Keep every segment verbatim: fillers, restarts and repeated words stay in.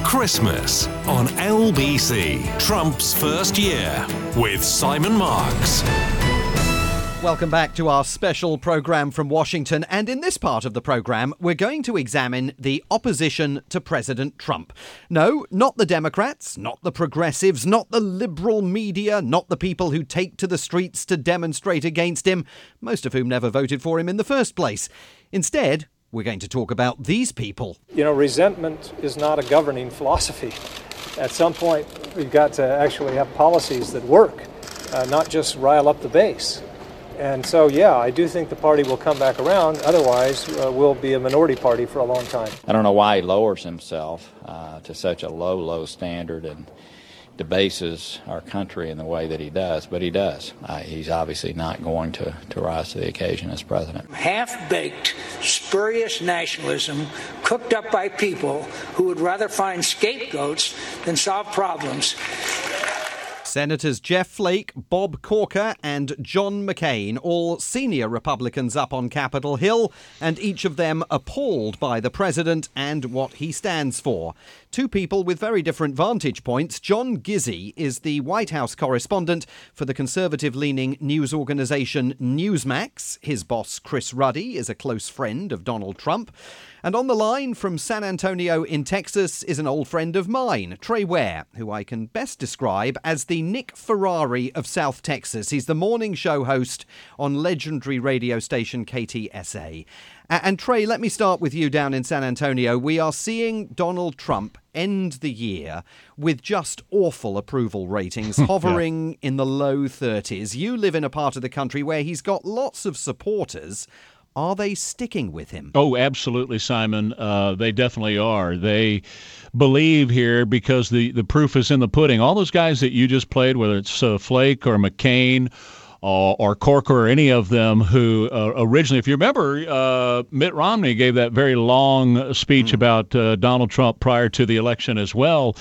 Christmas on L B C, Trump's first year, with Simon Marks. Welcome back to our special programme from Washington, and in this part of the programme we're going to examine the opposition to President Trump. No, not the Democrats, not the progressives, not the liberal media, not the people who take to the streets to demonstrate against him, most of whom never voted for him in the first place. Instead, we're going to talk about these people. You know, resentment is not a governing philosophy. At some point, we've got to actually have policies that work, uh, not just rile up the base. And so, yeah, I do think the party will come back around. Otherwise, uh, we'll be a minority party for a long time. I don't know why he lowers himself uh, to such a low, low standard and debases our country in the way that he does, but he does. Uh, he's obviously not going to, to rise to the occasion as president. Half-baked, spurious nationalism cooked up by people who would rather find scapegoats than solve problems. Senators Jeff Flake, Bob Corker and John McCain, all senior Republicans up on Capitol Hill, and each of them appalled by the president and what he stands for. Two people with very different vantage points. John Gizzi is the White House correspondent for the conservative-leaning news organisation Newsmax. His boss, Chris Ruddy, is a close friend of Donald Trump. And on the line from San Antonio in Texas is an old friend of mine, Trey Ware, who I can best describe as the Nick Ferrari of South Texas. He's the morning show host on legendary radio station K T S A. And Trey, let me start with you down in San Antonio. We are seeing Donald Trump end the year with just awful approval ratings, hovering yeah. in the low thirties. You live in a part of the country where he's got lots of supporters. Are they sticking with him? Oh, absolutely, Simon. Uh, they definitely are. They believe here because the, the proof is in the pudding. All those guys that you just played, whether it's uh, Flake or McCain or, or Corker or any of them who uh, originally, if you remember, uh, Mitt Romney gave that very long speech mm. about uh, Donald Trump prior to the election as well.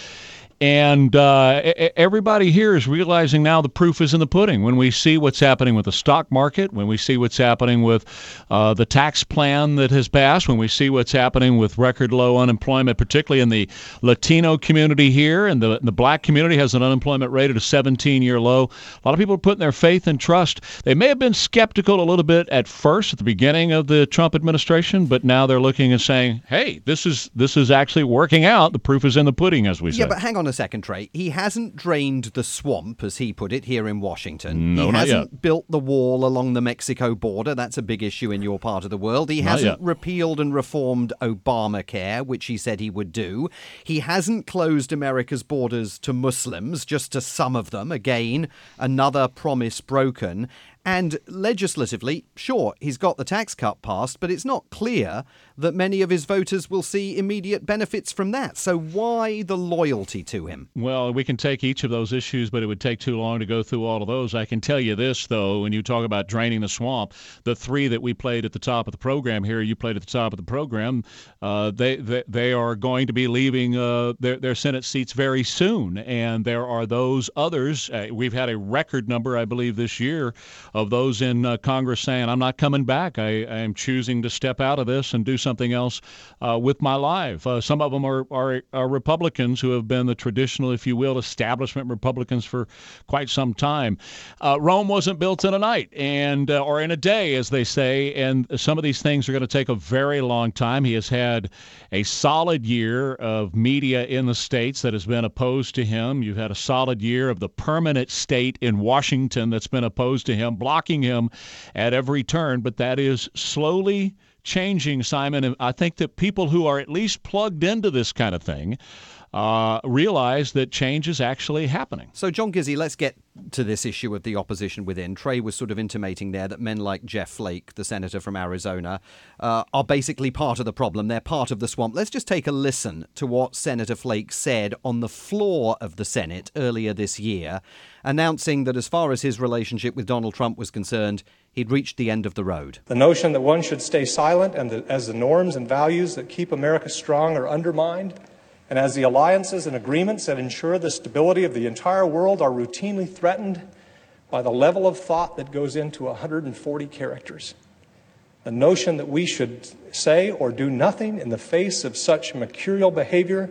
And uh, everybody here is realizing now the proof is in the pudding. When we see what's happening with the stock market, when we see what's happening with uh, the tax plan that has passed, when we see what's happening with record low unemployment, particularly in the Latino community here, and the, the black community has an unemployment rate at a seventeen-year low. A lot of people are putting their faith and trust. They may have been skeptical a little bit at first, at the beginning of the Trump administration, but now they're looking and saying, hey, this is this is actually working out. The proof is in the pudding, as we say. Yeah, but hang on a second, Trey. He hasn't drained the swamp, as he put it, here in Washington. No, he not hasn't yet. built the wall along the Mexico border. That's a big issue in your part of the world. He Not hasn't yet. repealed and reformed Obamacare, which he said he would do. He hasn't closed America's borders to Muslims, just to some of them. Again, another promise broken. And legislatively, sure, he's got the tax cut passed, but it's not clear that many of his voters will see immediate benefits from that. So why the loyalty to him? Well, we can take each of those issues, but it would take too long to go through all of those. I can tell you this, though, when you talk about draining the swamp, the three that we played at the top of the program here, you played at the top of the program, uh, they, they they are going to be leaving uh, their, their Senate seats very soon. And there are those others. Uh, we've had a record number, I believe, this year of those in uh, Congress saying, I'm not coming back. I, I am choosing to step out of this and do something else uh, with my life. Uh, some of them are, are, are Republicans who have been the traditional, if you will, establishment Republicans for quite some time. Uh, Rome wasn't built in a night and uh, or in a day, as they say, and some of these things are going to take a very long time. He has had a solid year of media in the states that has been opposed to him. You've had a solid year of the permanent state in Washington that's been opposed to him, blocking him at every turn, but that is slowly changing, Simon. And I think that people who are at least plugged into this kind of thing uh, realize that change is actually happening. So, John Gizzi, let's get to this issue of the opposition within. Trey was sort of intimating there that men like Jeff Flake, the senator from Arizona, uh, are basically part of the problem. They're part of the swamp. Let's just take a listen to what Senator Flake said on the floor of the Senate earlier this year, announcing that as far as his relationship with Donald Trump was concerned, he'd reached the end of the road. The notion that one should stay silent and the, as the norms and values that keep America strong are undermined, and as the alliances and agreements that ensure the stability of the entire world are routinely threatened by the level of thought that goes into one hundred forty characters. The notion that we should say or do nothing in the face of such mercurial behavior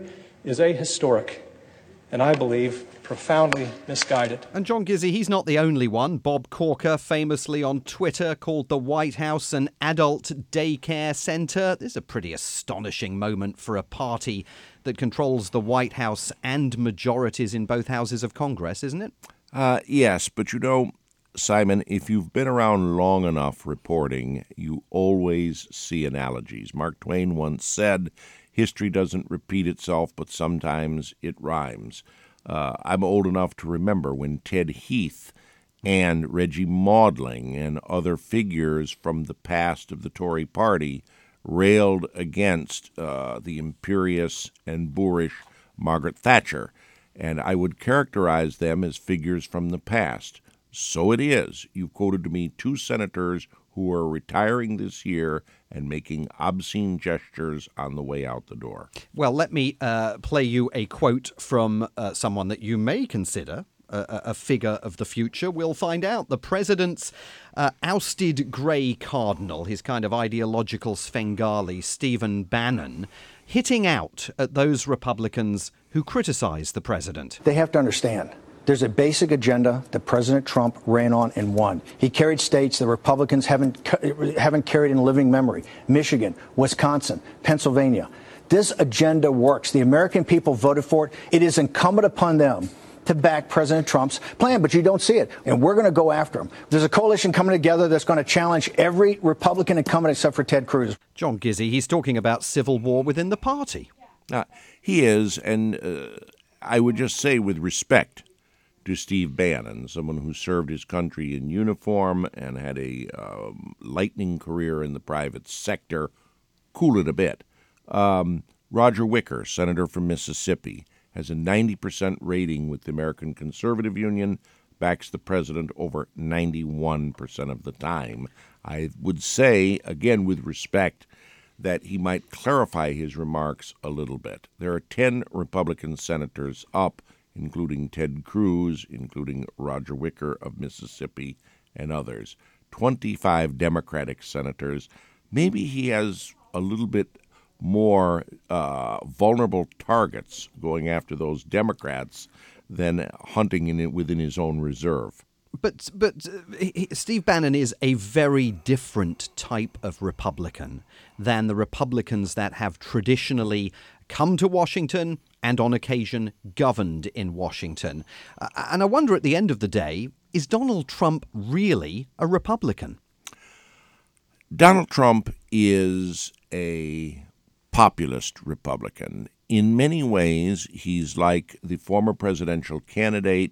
is ahistoric and, I believe, profoundly misguided. And John Gizzi, he's not the only one. Bob Corker, famously on Twitter, called the White House an adult daycare centre. This is a pretty astonishing moment for a party that controls the White House and majorities in both houses of Congress, isn't it? Uh, yes, but you know, Simon, if you've been around long enough reporting, you always see analogies. Mark Twain once said, history doesn't repeat itself, but sometimes it rhymes. Uh, I'm old enough to remember when Ted Heath and Reggie Maudling and other figures from the past of the Tory party railed against uh, the imperious and boorish Margaret Thatcher, and I would characterize them as figures from the past. So it is. You quoted to me two senators who are retiring this year and making obscene gestures on the way out the door. Well, let me uh, play you a quote from uh, someone that you may consider a, a figure of the future. We'll find out. The president's uh, ousted Grey Cardinal, his kind of ideological Svengali, Stephen Bannon, hitting out at those Republicans who criticize the president. They have to understand. There's a basic agenda that President Trump ran on and won. He carried states that Republicans haven't haven't carried in living memory. Michigan, Wisconsin, Pennsylvania. This agenda works. The American people voted for it. It is incumbent upon them to back President Trump's plan, but you don't see it. And we're going to go after him. There's a coalition coming together that's going to challenge every Republican incumbent except for Ted Cruz. John Gizzi, he's talking about civil war within the party. Uh, he is, and uh, I would just say with respect to Steve Bannon, someone who served his country in uniform and had a um, lightning career in the private sector, cool it a bit. Um, Roger Wicker, senator from Mississippi, has a ninety percent rating with the American Conservative Union, backs the president over ninety-one percent of the time. I would say, again with respect, that he might clarify his remarks a little bit. There are ten Republican senators up, including Ted Cruz, including Roger Wicker of Mississippi, and others. twenty-five Democratic senators. Maybe he has a little bit more uh, vulnerable targets going after those Democrats than hunting in it within his own reserve. But but uh, he, Steve Bannon is a very different type of Republican than the Republicans that have traditionally come to Washington and on occasion governed in Washington. Uh, and I wonder at the end of the day, is Donald Trump really a Republican? Donald Trump is a populist Republican. In many ways, he's like the former presidential candidate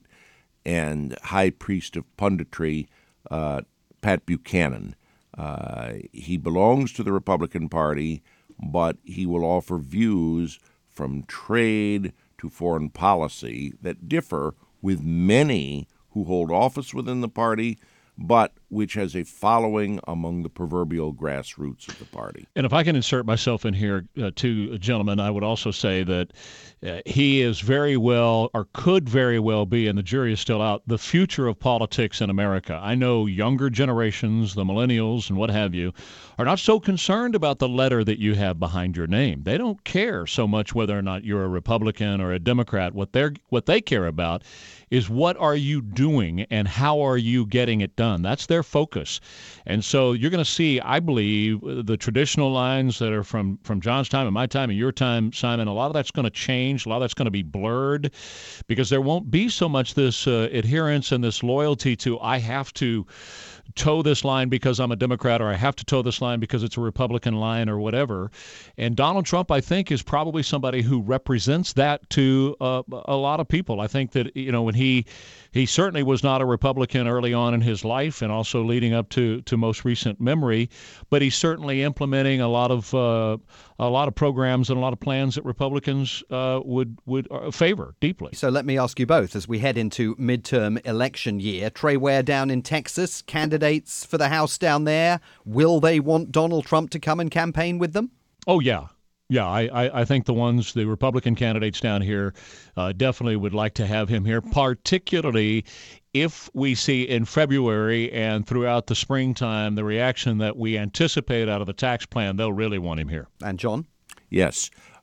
and high priest of punditry, uh, Pat Buchanan. Uh, he belongs to the Republican Party, but he will offer views from trade to foreign policy that differ with many who hold office within the party, but which has a following among the proverbial grassroots of the party. And if I can insert myself in here, uh, too, gentlemen, I would also say that uh, he is very well, or could very well be, and the jury is still out, the future of politics in America. I know younger generations, the millennials and what have you, are not so concerned about the letter that you have behind your name. They don't care so much whether or not you're a Republican or a Democrat. What they're what they care about is what are you doing and how are you getting it done. That's their focus. And so you're going to see, I believe, the traditional lines that are from, from John's time and my time and your time, Simon, a lot of that's going to change. A lot of that's going to be blurred because there won't be so much this uh, adherence and this loyalty to I have to toe this line because I'm a Democrat or I have to toe this line because it's a Republican line or whatever. And Donald Trump, I think, is probably somebody who represents that to uh, a lot of people. I think that, you know, when he he certainly was not a Republican early on in his life and also leading up to, to most recent memory, but he's certainly implementing a lot of uh, a lot of programs and a lot of plans that Republicans uh, would, would uh, favor deeply. So let me ask you both, as we head into midterm election year, Trey Ware down in Texas, candidates for the House down there, will they want Donald Trump to come and campaign with them? Oh, yeah. Yeah, I, I, I think the ones, the Republican candidates down here uh, definitely would like to have him here, particularly if we see in February and throughout the springtime the reaction that we anticipate out of the tax plan. They'll really want him here. And John? Yes.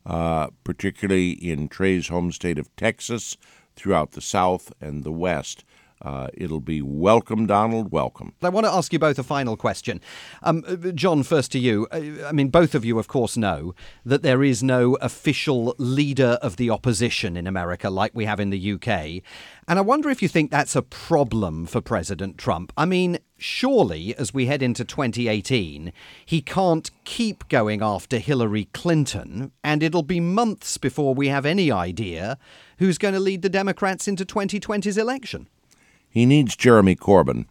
uh, particularly in Trey's home state of Texas, throughout the South and the West. Uh, it'll be welcome, Donald, welcome. I want to ask you both a final question. Um, John, first to you. I mean, both of you, of course, know that there is no official leader of the opposition in America like we have in the U K. And I wonder if you think that's a problem for President Trump. I mean, surely, as we head into twenty eighteen, he can't keep going after Hillary Clinton, and it'll be months before we have any idea who's going to lead the Democrats into twenty twenty's election. He needs Jeremy Corbyn.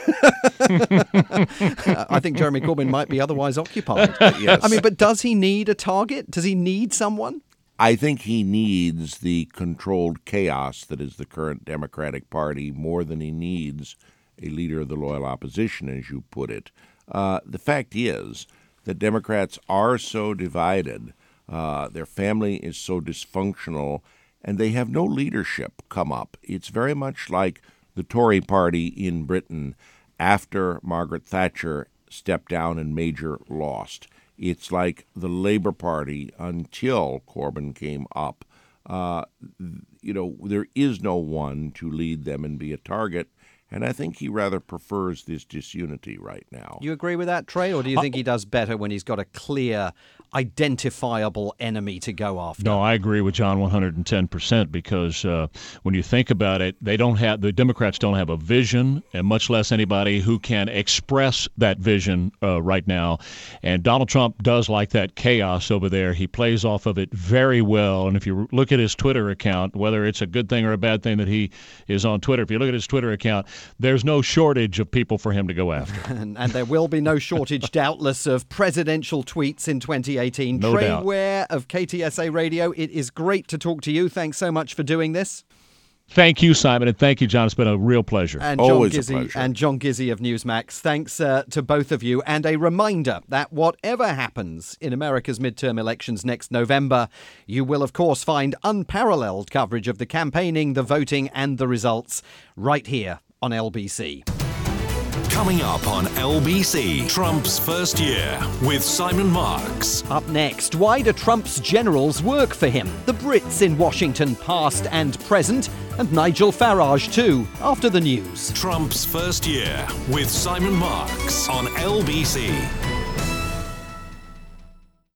I think Jeremy Corbyn might be otherwise occupied. Yes. I mean, but does he need a target? Does he need someone? I think he needs the controlled chaos that is the current Democratic Party more than he needs a leader of the loyal opposition, as you put it. Uh, the fact is that Democrats are so divided, uh, their family is so dysfunctional, and they have no leadership come up. It's very much like the Tory party in Britain after Margaret Thatcher stepped down and Major lost. It's like the Labour Party until Corbyn came up. Uh, you know, there is no one to lead them and be a target. And I think he rather prefers this disunity right now. You agree with that, Trey, or do you think he does better when he's got a clear, identifiable enemy to go after? No, I agree with John one hundred ten percent because uh, when you think about it, they don't have the Democrats don't have a vision, and much less anybody who can express that vision uh, right now. And Donald Trump does like that chaos over there. He plays off of it very well. And if you look at his Twitter account, whether it's a good thing or a bad thing that he is on Twitter, if you look at his Twitter account, there's no shortage of people for him to go after. and, and there will be no shortage, doubtless, of presidential tweets in twenty eighteen. No Trey doubt. Ware of K T S A Radio, it is great to talk to you. Thanks so much for doing this. Thank you, Simon, and thank you, John. It's been a real pleasure. And John Always a Gizzi pleasure. and John Gizzi of Newsmax. Thanks uh, to both of you. And a reminder that whatever happens in America's midterm elections next November, you will, of course, find unparalleled coverage of the campaigning, the voting, and the results right here on L B C. Coming up on L B C, Trump's first year with Simon Marks. Up next, why do Trump's generals work for him? The Brits in Washington, past and present, and Nigel Farage too, after the news. Trump's first year with Simon Marks on L B C.